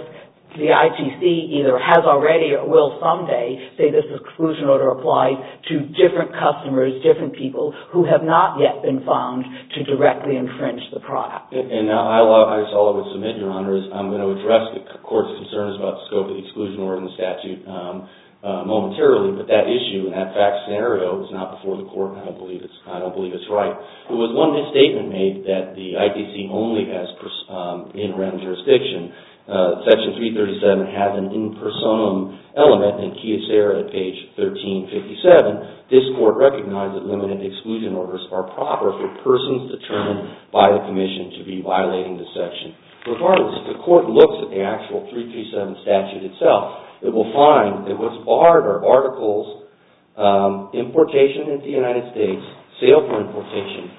the I T C either has already or will someday say this exclusion order applies to different customers, different people who have not yet been found to directly infringe the product. And, and now I'll, I guess all I would submit, Your Honor, is I'm going to address the court's concerns about the scope of the exclusion order in the statute um, uh, momentarily, but that issue and that fact scenario is not before the court, and I don't believe it's I don't believe it's right. There was one misstatement made that the I T C only has um, in rem jurisdiction. Uh, Section three thirty-seven has an in personam element in Kyocera at page thirteen fifty-seven. This court recognized that limited exclusion orders are proper for persons determined by the Commission to be violating the section. Regardless, if the court looks at the actual three thirty-seven statute itself, it will find that what's barred are articles, um, importation into the United States, sale for importation,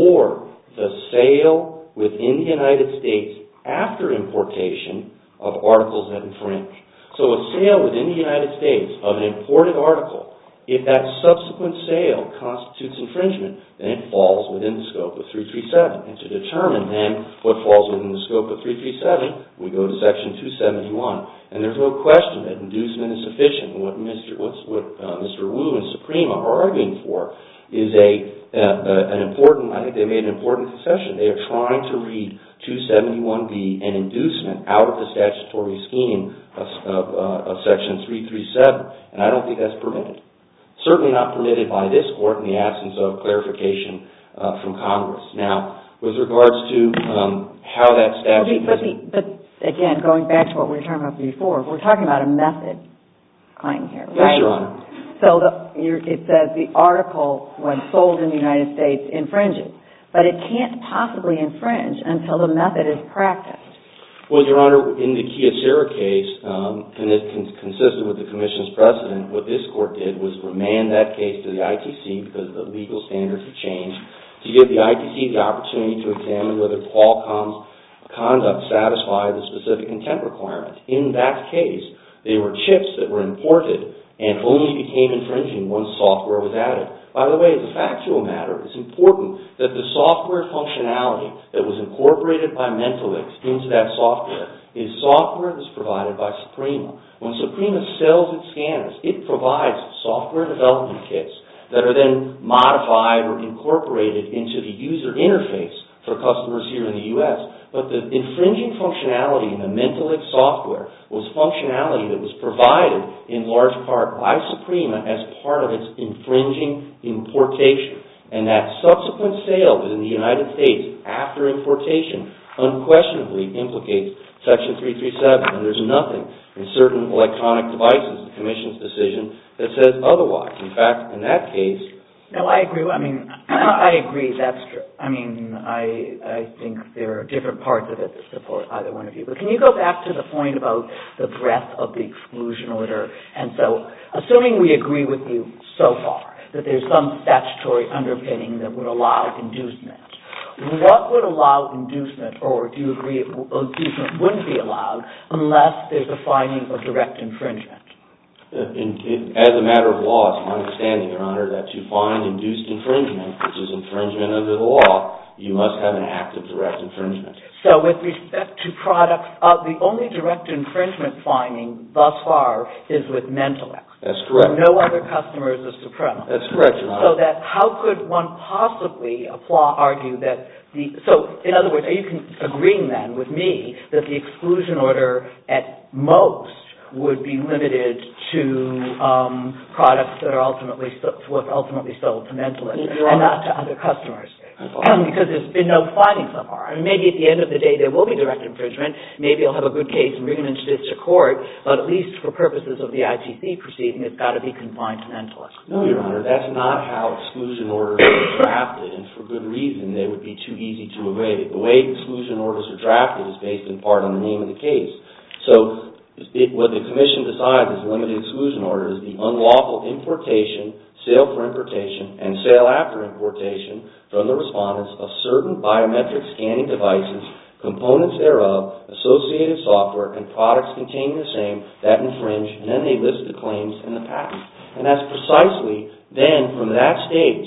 or the sale within the United States after importation of articles that infringe. So a sale within the United States of an imported article, if that subsequent sale constitutes infringement, then it falls within the scope of three thirty-seven. And to determine then what falls within the scope of three thirty-seven, we go to Section two seventy-one. And there's no question that inducement is sufficient. What Mister What's, what uh, Mister Wu and Suprema are arguing for is a uh, uh, an important. I think they made an important concession. They are trying to read two seventy-one B and inducement out of the statutory scheme of, of, uh, of Section three thirty-seven, and I don't think that's permitted. Certainly not permitted by this court in the absence of clarification uh, from Congress. Now, with regards to um, how that statute... But, the, but again, going back to what we were talking about before, we're talking about a method claim here, right? Yes, Your Honor. So the, you're, it says the article, when sold in the United States, infringes. But it can't possibly infringe until the method is practiced. Well, Your Honor, in the Kyocera case, um, and it con- consistent with the Commission's precedent, what this court did was remand that case to the I T C because the legal standards had changed, to give the I T C the opportunity to examine whether Qualcomm's conduct satisfied the specific intent requirement. In that case, they were chips that were imported and only became infringing once software was added. By the way, as a factual matter, it's important that the software functionality that was incorporated by Mentalix into that software is software that's provided by Suprema. When Suprema sells its scanners, it provides software development kits that are then modified or incorporated into the user interface for customers here in the U S But the infringing functionality in the Mentalix software was functionality that was provided in large part by Suprema as part of its infringing importation. And that subsequent sale within the United States after importation unquestionably implicates Section three thirty-seven. And there's nothing in certain electronic devices, the Commission's decision, that says otherwise. In fact, in that case... No, I agree. I mean, I agree. That's true. I mean, I I think there are different parts of it that support either one of you. But can you go back to the point about the breadth of the exclusion order? And so, assuming we agree with you so far that there's some statutory underpinning that would allow inducement, what would allow inducement, or do you agree inducement wouldn't be allowed unless there's a finding of direct infringement? In, in, as a matter of law, it's my understanding, Your Honor, that to find induced infringement, which is infringement under the law, you must have an act of direct infringement. So with respect to products, uh, the only direct infringement finding thus far is with Mentalix. That's correct. No other customers of Suprema. That's correct, Your Honor. So that how could one possibly apply, argue that the, so in other words, are you agreeing then with me that the exclusion order at most would be limited to um, products that are ultimately was ultimately sold to Mentalix and not to other customers, because there's been no finding so far. I mean, maybe at the end of the day there will be direct infringement. Maybe I'll have a good case and bring it into district court, but at least for purposes of the I T C proceeding, it's got to be confined to Mentalix. No, Your Honor, that's not how exclusion orders are drafted, and for good reason. They would be too easy to evade. The way exclusion orders are drafted is based in part on the name of the case. So. It, what the Commission decides is limited exclusion order is the unlawful importation, sale for importation, and sale after importation from the respondents of certain biometric scanning devices, components thereof, associated software, and products containing the same that infringe, and then they list the claims and the patent. And that's precisely then, from that stage,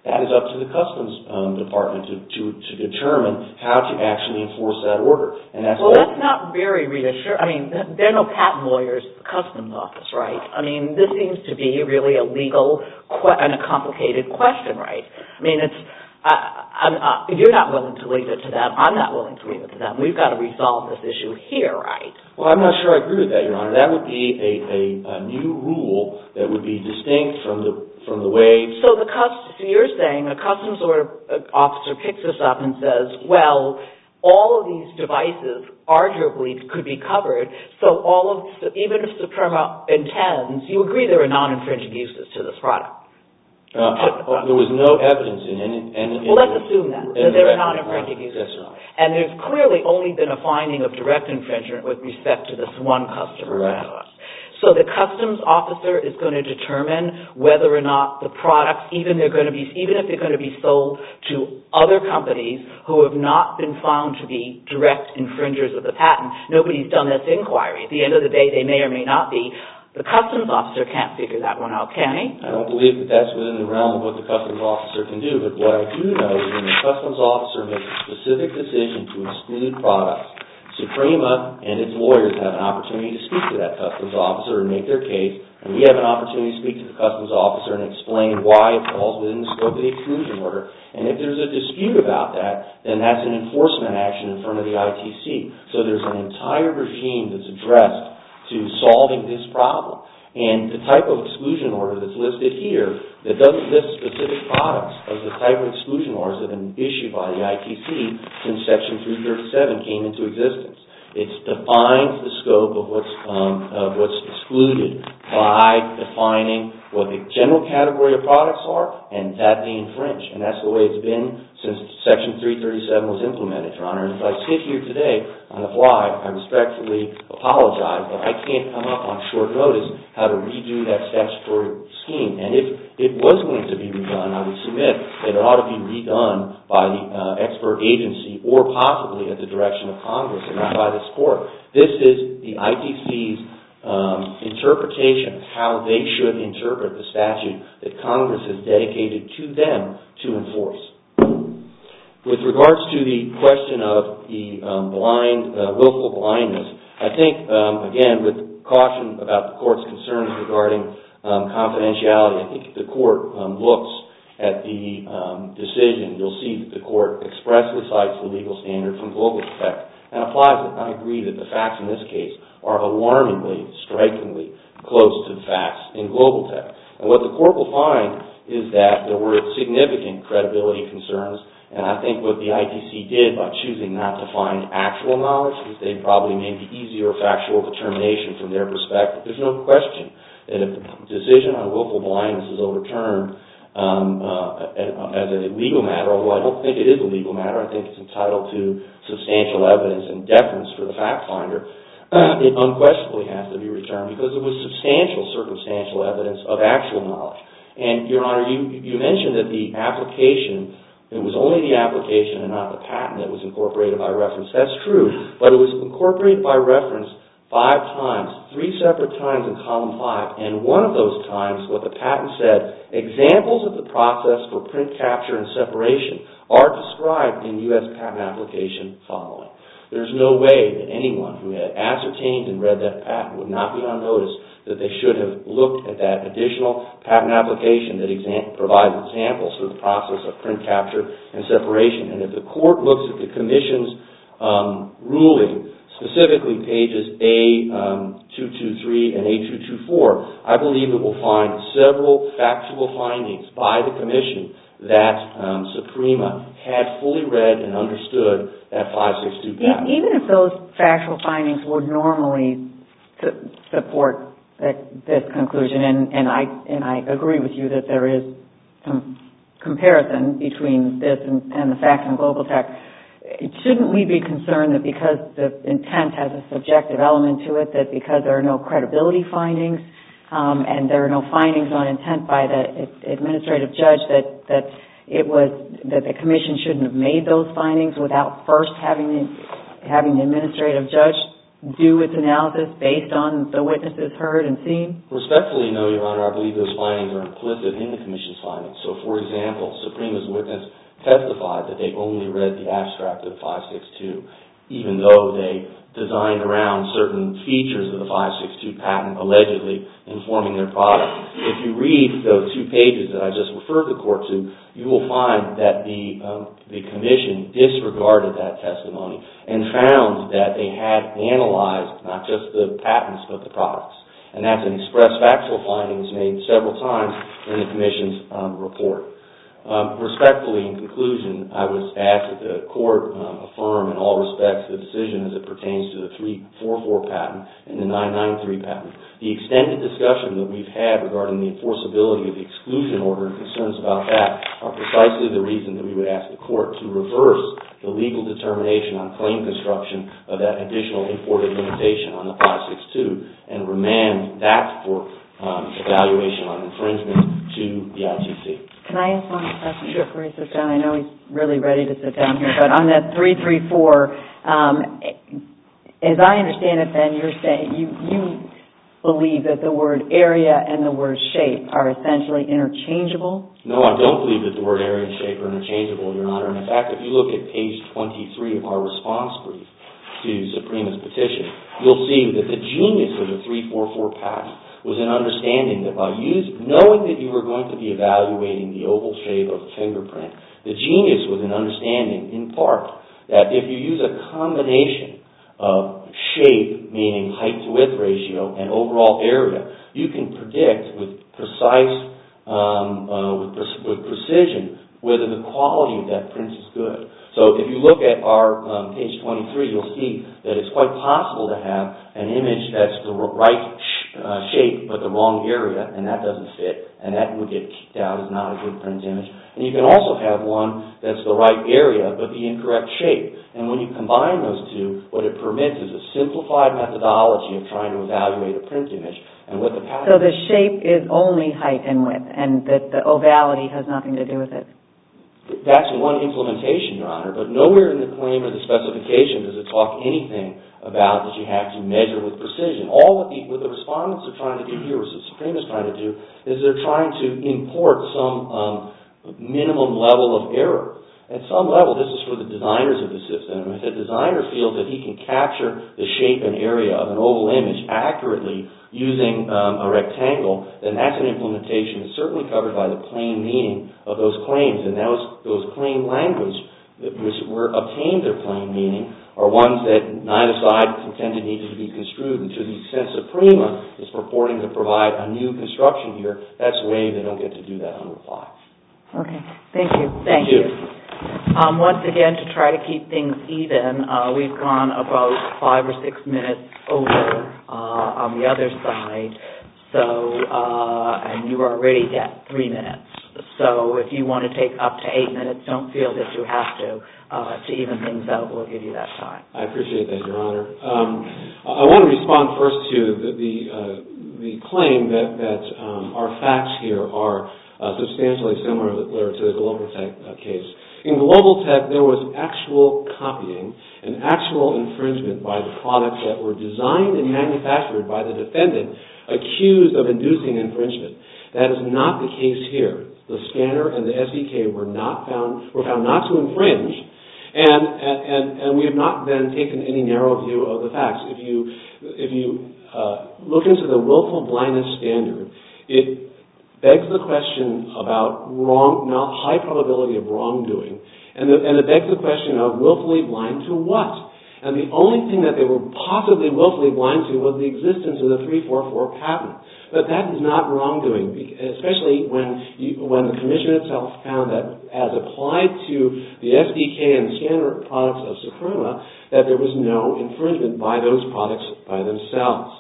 That is up to the Customs um, Department to, to, to determine how to actually enforce that order. And that's well, that's not very reassuring. I mean, there are no patent lawyers at the Customs Office, right? I mean, this seems to be really a legal que- and a complicated question, right? I mean, it's I, I'm, uh, you're not willing to leave it to them. I'm not willing to leave it to them. We've got to resolve this issue here, right? Well, I'm not sure I agree with that, Your Honor. That would be a, a, a new rule that would be distinct from the from the way... So the cust- so you're saying a customs order officer picks this up and says, well, all of these devices arguably could be covered, so all of, even if Suprema intends, you agree there are non-infringing uses to this product? Uh, uh, there was no evidence in any... any well, let's assume that, that there are non-infringing uses. Yes, Your Honor. And there's clearly only been a finding of direct infringement with respect to this one customer. Correct. So the customs officer is going to determine whether or not the products, even they're going to be, even if they're going to be sold to other companies who have not been found to be direct infringers of the patent. Nobody's done this inquiry. At the end of the day, they may or may not be. The customs officer can't figure that one out, can he? I don't believe that that's within the realm of what the customs officer can do. But what I do know is when the customs officer makes a specific decision to exclude products, Suprema and its lawyers have an opportunity to speak to that customs officer and make their case, and we have an opportunity to speak to the customs officer and explain why it falls within the scope of the exclusion order. And if there's a dispute about that, then that's an enforcement action in front of the I T C. So there's an entire regime that's addressed to solving this problem. And the type of exclusion order that's listed here that doesn't list specific products as the type of exclusion orders that have been issued by the I T C since Section three thirty-seven came into existence. It defines the scope of what's, um, of what's excluded by defining what the general category of products are and that they infringe. And that's the way it's been since Section three thirty-seven was implemented, Your Honor. And as I sit here today on the fly, I respectfully apologize, but I can't come up on short notice how to redo that statutory scheme. And if it was going to be redone, I would submit that it ought to be redone by the uh, expert agency or possibly at the direction of Congress and not by this court. This is the I T C's um, interpretation of how they should interpret the statute that Congress has dedicated to them to enforce. With regards to the question of the um, blind, uh, willful blindness, I think, um, again, with caution about the court's concerns regarding um, confidentiality, I think if the court um, looks at the um, decision, you'll see that the court expressly cites the legal standard from Global Tech and applies it. I agree that the facts in this case are alarmingly, strikingly close to the facts in Global Tech. And what the court will find is that there were significant credibility concerns. And I think what the I T C did by choosing not to find actual knowledge is they probably made the easier factual determination from their perspective. There's no question that if the decision on willful blindness is overturned um, uh, as a legal matter, although I don't think it is a legal matter, I think it's entitled to substantial evidence and deference for the fact finder, uh, it unquestionably has to be returned because it was substantial circumstantial evidence of actual knowledge. And, Your Honor, you, you mentioned that the application, it was only the application and not the patent that was incorporated by reference. That's true, but it was incorporated by reference five times, three separate times in column five, and one of those times what the patent said, examples of the process for print capture and separation are described in U S patent application following. There's no way that anyone who had ascertained and read that patent would not be on notice that they should have looked at that additional patent application that exam- provides examples for the process of print capture and separation. And if the court looks at the Commission's um, ruling, specifically pages A two twenty-three and A two twenty-four, I believe it will find several factual findings by the Commission that um, Suprema had fully read and understood that five sixty-two patent. Even if those factual findings would normally su- support that, this conclusion, and, and I and I agree with you that there is some comparison between this and, and the facts in Global Tech, shouldn't we be concerned that because the intent has a subjective element to it, that because there are no credibility findings um, and there are no findings on intent by the administrative judge, that that it was that the Commission shouldn't have made those findings without first having the, having the administrative judge do its analysis based on the witnesses heard and seen? Respectfully, no, Your Honor. I believe those findings are implicit in the Commission's findings. So, for example, Supreme's witness testified that they only read the abstract of five sixty-two, even though they designed around certain features of the five sixty-two patent, allegedly informing their product. If you read those two pages that I just referred the Court to, you will find that the um, the Commission disregarded that testimony and found that they had analyzed not just the patents but the products. And that's an express factual finding that's made several times in the Commission's um, report. Um, respectfully, in conclusion, I would ask that the Court um, affirm in all respects the decision as it pertains to the three forty-four patent and the nine ninety-three patent. The extended discussion that we've had regarding the enforceability of the exclusion order and concerns about that are precisely the reason that we would ask the Court to reverse the legal determination on claim construction of that additional imported limitation on the five sixty-two and remand that for um, evaluation on infringement to the I T C. Can I ask one question sure. before he sits down? I know he's really ready to sit down here, but on that three three four, um, as I understand it, then you're saying you, you believe that the word area and the word shape are essentially interchangeable? No, I don't believe that the word area and shape are interchangeable, Your Honor. And in fact, if you look at page twenty-three of our response brief to Supreme's petition, you'll see that the genius of the three forty-four patent was an understanding that by use, knowing that you were going to be evaluating the oval shape of the fingerprint, the genius was an understanding, in part, that if you use a combination of shape, meaning height to width ratio, and overall area, you can predict with precise, um, uh, with, pre- with precision, whether the quality of that print is good. So if you look at our um, page twenty-three, you'll see that it's quite possible to have an image that's the right sh- uh, shape but the wrong area, and that doesn't fit, and that would get kicked out as not a good print image. And you can also have one that's the right area but the incorrect shape. And when you combine those two, what it permits is a simplified methodology of trying to evaluate a print image. And what the pattern so the shape is only height and width, and that the ovality has nothing to do with it? That's one implementation, Your Honor, but nowhere in the claim or the specification does it talk anything about that you have to measure with precision. All what the, what the respondents are trying to do here, what the Supreme is trying to do, is they're trying to import some um, minimum level of error. At some level, this is for the designers of the system. And if a designer feels that he can capture the shape and area of an oval image accurately using um, a rectangle, then that's an implementation that's certainly covered by the plain meaning of those claims. And those, those plain language that which were obtained their plain meaning are ones that neither side contended needed to be construed. And to the extent Suprema is purporting to provide a new construction here, that's waived. They don't get to do that on reply. Okay. Thank you. Thank you. Um, once again, to try to keep things even, uh, we've gone about five or six minutes over uh, on the other side. So, uh, and you are already at three minutes. So if you want to take up to eight minutes, don't feel that you have to. Uh, to even things out, we'll give you that time. I appreciate that, Your Honor. Um, I want to respond first to the the, uh, the claim that, that um, our facts here are uh, substantially similar to the Global Tech uh, case. In Global Tech, there was actual copying and actual infringement by the products that were designed and manufactured by the defendant accused of inducing infringement. That is not the case here. The scanner and the S D K were not found were found not to infringe, and and and we have not then taken any narrow view of the facts. If you if you uh, look into the willful blindness standard, it begs the question about wrong, not high probability of wrongdoing, and, the, and it begs the question of willfully blind to what? And the only thing that they were possibly willfully blind to was the existence of the three forty-four patent. But that is not wrongdoing, especially when you, when the Commission itself found that, as applied to the S D K and scanner products of Suprema, that there was no infringement by those products by themselves.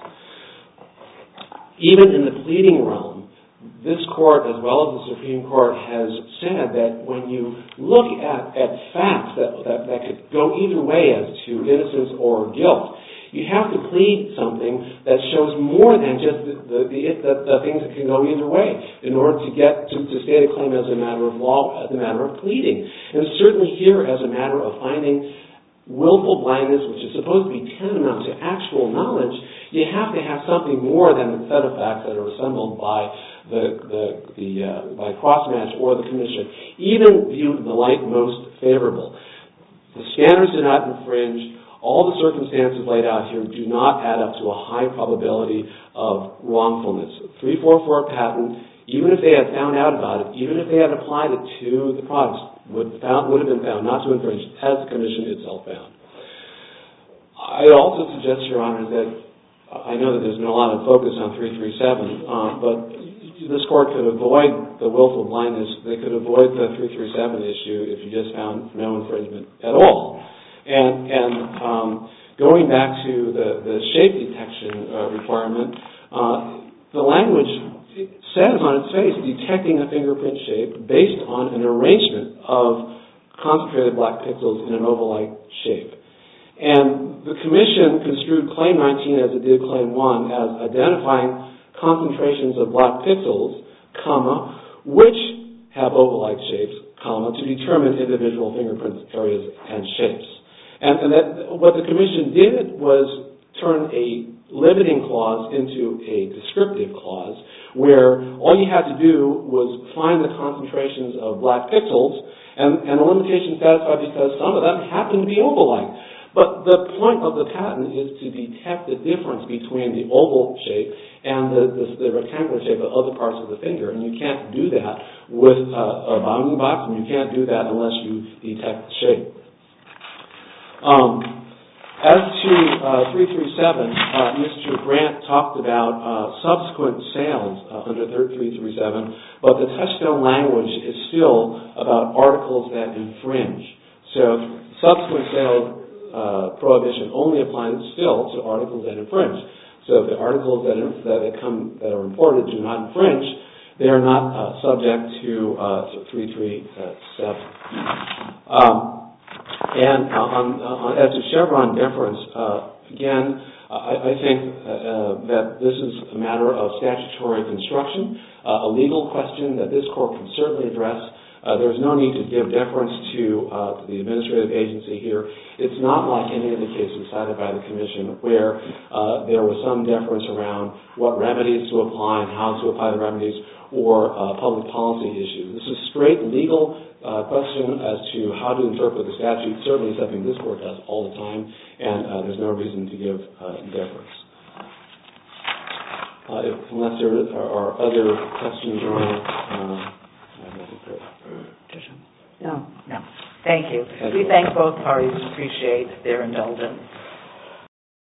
Even in the pleading realm, this Court, as well as the Supreme Court, has said that when you look at, at facts that, that, that could go either way as to innocence or guilt, you have to plead something that shows more than just the, the, the, the, the things that can go either way in order to get to, to state a claim as a matter of law, as a matter of pleading. And certainly here, as a matter of finding willful blindness, which is supposed to be tantamount to actual knowledge, you have to have something more than the set of facts that are assembled by the, the, the uh, by Crossmatch or the Commission, even viewed in the light most favorable. The scanners do not infringe. All the circumstances laid out here do not add up to a high probability of wrongfulness. three forty-four patent, even if they had found out about it, even if they had applied it to the products, would, found, would have been found not to infringe, as the Commission itself found. I also suggest, Your Honor, that I know that there's been a lot of focus on three thirty-seven, uh, but this Court could avoid the willful blindness. They could avoid the three thirty-seven issue if you just found no infringement at all. And, and um, going back to the, the shape detection uh, requirement, uh, the language says on its face detecting a fingerprint shape based on an arrangement of concentrated black pixels in an oval-like shape. And the Commission construed Claim nineteen as it did Claim one as identifying concentrations of black pixels, comma, which have oval-like shapes, comma, to determine individual fingerprint areas and shapes. And, and that, what the Commission did was turn a limiting clause into a descriptive clause, where all you had to do was find the concentrations of black pixels, and, and the limitation satisfied because some of them happen to be oval-like. But the point of the patent is to detect the difference between the oval shape and the, the, the rectangular shape of other parts of the finger, and you can't do that with uh, a bounding box, and you can't do that unless you detect the shape. Um, as to uh, three thirty-seven, uh, Mister Grant talked about uh, subsequent sales uh, under three thirty-seven, but the touchstone language is still about articles that infringe. So subsequent sales uh, prohibition only applies still to articles that infringe. So if the articles that, that, come, that are imported do not infringe, they are not uh, subject to uh, three thirty-seven. Um, And uh, on, on, as to Chevron deference, uh, again, uh, I, I think uh, uh, that this is a matter of statutory construction, uh, a legal question that this Court can certainly address. Uh, there's no need to give deference to, uh, to the administrative agency here. It's not like any of the cases cited by the Commission where uh, there was some deference around what remedies to apply and how to apply the remedies or uh, public policy issues. This is straight legal uh, question as to how to interpret the statute, certainly something this Court does all the time, and uh, there's no reason to give uh, deference. Uh, if, unless there are other questions or uh, I have nothing further. No. No. Thank you. Thank we you. thank both parties. Appreciate their indulgence.